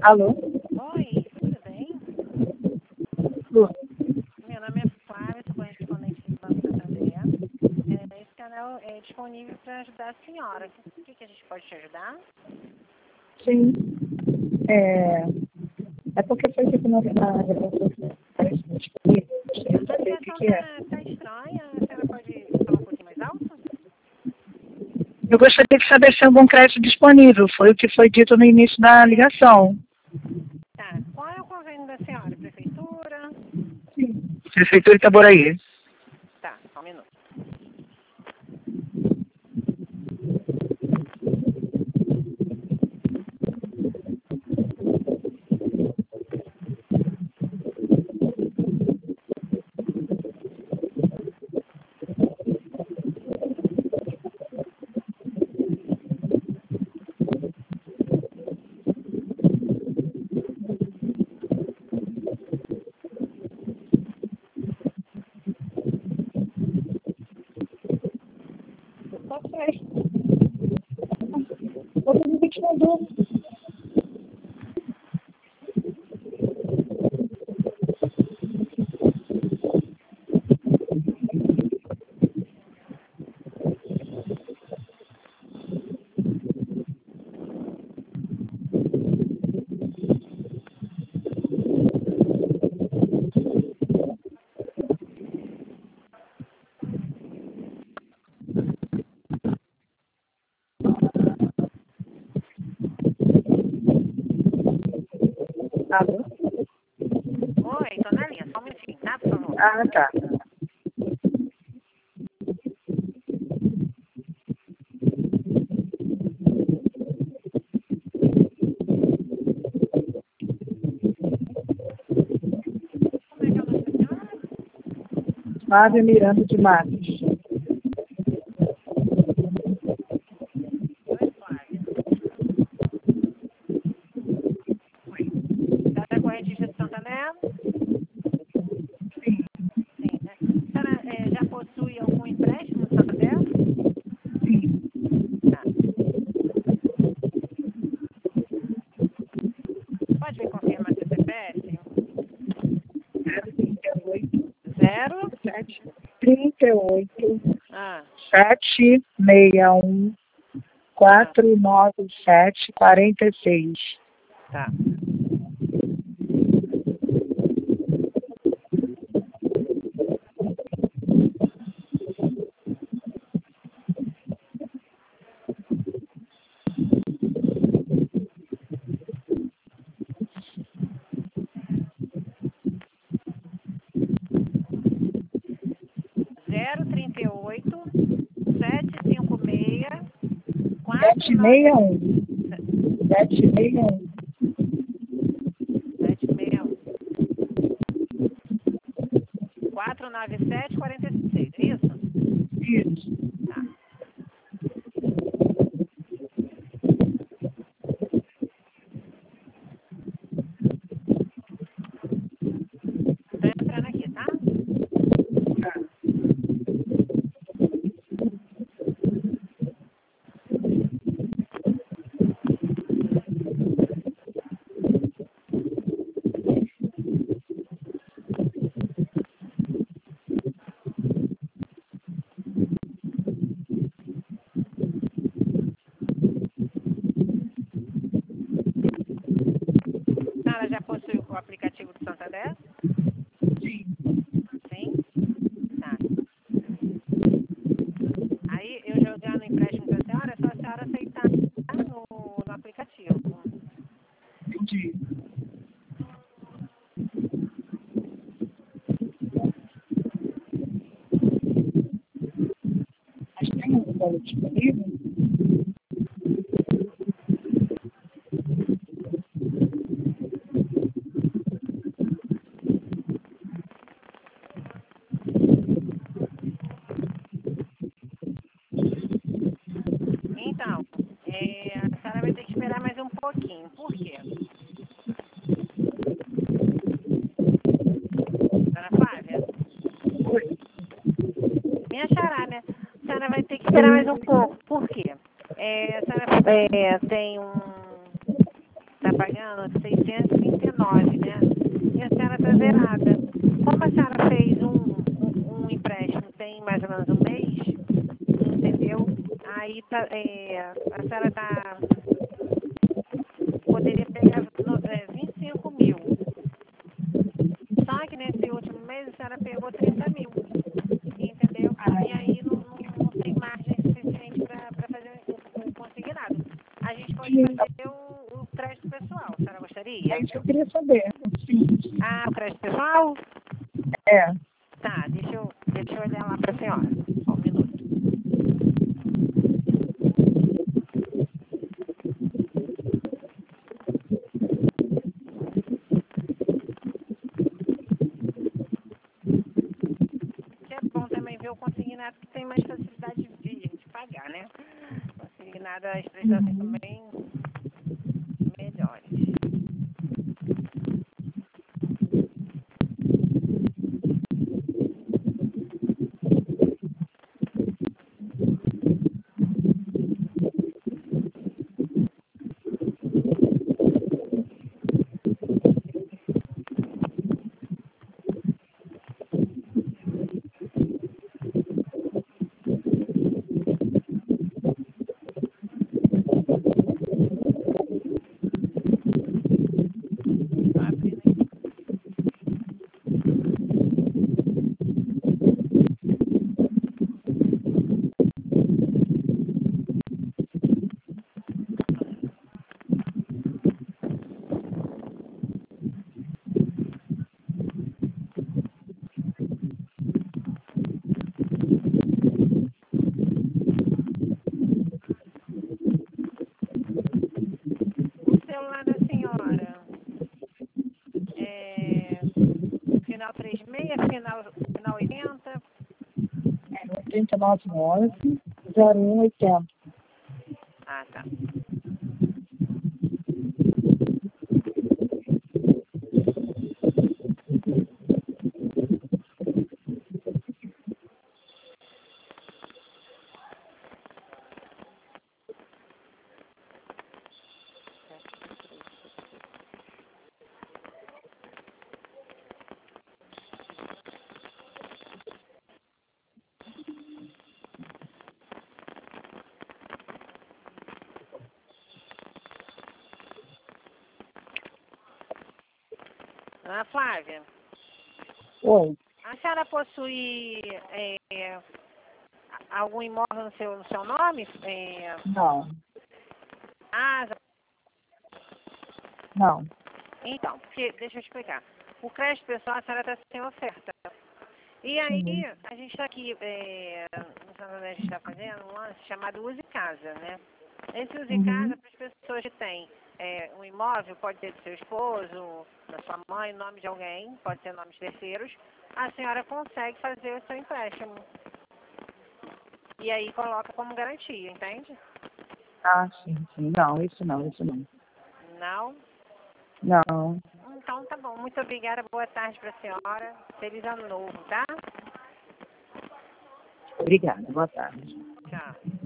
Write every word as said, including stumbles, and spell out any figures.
Alô? Oi, tudo bem? Lu. Meu nome é Flávia, sou correspondente do Banco Santander. É, esse canal é disponível para ajudar a senhora. O que, que a gente pode te ajudar? Sim. É, é porque foi tipo na na gravação disponível. Gostaria de A saber o que, ligação que é. tá, tá estranha. A senhora pode falar um pouquinho mais alto? Eu gostaria de saber se tem algum crédito disponível. Foi o que foi dito no início da ligação. Tá. Qual é o convênio da senhora? Prefeitura? Prefeitura de Itaboraí. Tá, só um minuto. Só crédito. Você me te mandou. Alô? Oi, tô na linha. Só um minutinho, tá? Por favor. Ah, tá. Como é que é o nome da senhora? Flávia Miranda de Matos. Oi, Flávia. Da da Correntista de Santander? Sim, né? A senhora eh, já possui algum empréstimo do Santander? Tá. Pode me confirmar seu C P F? Zero? sete trinta e oito Ah, sete seis um quatro nove sete quarenta e seis. tá. Zero trinta e oito sete cinco seis quatro sete nove seis um. sete seis um. sete seis um quatro nove sete quarenta e seis, é isso? Isso. Tá. Tô entrando aqui, tá? A senhora já possui o aplicativo do Santander? Sim? Tá. Aí, eu jogando o empréstimo para a senhora, é só a senhora aceitar no, no aplicativo. Entendi. Mas tem um valor disponível? Então, é, a senhora vai ter que esperar mais um pouquinho. Por quê? Dona Flávia? Minha xará, né? A senhora vai ter que esperar mais um pouco. Por quê? É, a senhora é, tem um... Tá pagando vendo seiscentos e trinta e nove, né? E a senhora está zerada. Como a senhora fez um, um, um empréstimo tem mais ou menos um mês, entendeu? Aí tá, é, a senhora tá, poderia pegar no, é, vinte e cinco mil. Só que nesse último mês a senhora pegou trinta mil, entendeu? E aí não, não, não tem margem suficiente para fazer o, o consignado. A gente pode fazer o, o crédito pessoal, a senhora gostaria? É isso que eu queria saber. Sim. Ah, o crédito pessoal? É. Tá, deixa eu, deixa eu olhar lá para a senhora. Só um minuto. Que é bom também ver o consignado que tem mais facilidade de, de pagar, né? Consignado, as prestações Uhum. também melhores. Tô abrindo aqui. O celular da senhora é final trinta e seis, final, final oitenta? É oitenta e nove onze zero um oitenta. Ah, tá. Ana Flávia, Oi. a senhora possui é, algum imóvel no seu, no seu nome? É, Não. casa? Não. Então, porque, deixa eu explicar. O crédito pessoal, a senhora está sem oferta. E Uhum. aí, a gente está aqui, é, no Santander, a gente está fazendo um lance chamado Use Casa, né? Esse Use Uhum. Casa, para as pessoas que têm é, um imóvel, pode ser do seu esposo, da sua mãe, nome de alguém, pode ser nomes terceiros, a senhora consegue fazer o seu empréstimo. E aí coloca como garantia, entende? Ah, sim, sim. Não, isso não, isso não. Não? Não. Então tá bom. Muito obrigada. Boa tarde para a senhora. Feliz ano novo, tá? Obrigada. Boa tarde. Tchau.